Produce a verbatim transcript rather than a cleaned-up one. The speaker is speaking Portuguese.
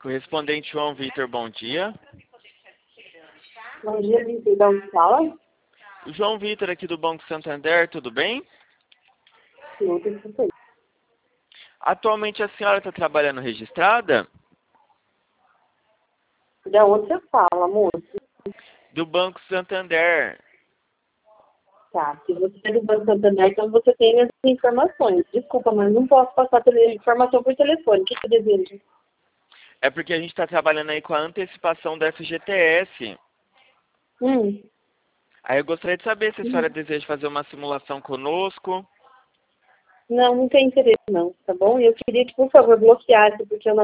Correspondente João Vitor, bom dia. Bom dia, Vitor. Da onde fala? O João Vitor aqui do Banco Santander, tudo bem? Sim, tudo bem. Atualmente a senhora está trabalhando registrada? Da onde você fala, moço? Do Banco Santander. Tá, se você é do Banco Santander, então você tem as informações. Desculpa, mas não posso passar a informação por telefone. O que você deseja? É porque a gente está trabalhando aí com a antecipação da F G T S. Hum. Aí eu gostaria de saber se a senhora hum. deseja fazer uma simulação conosco. Não, não tem interesse não, tá bom? Eu queria que, por favor, bloqueasse, porque eu não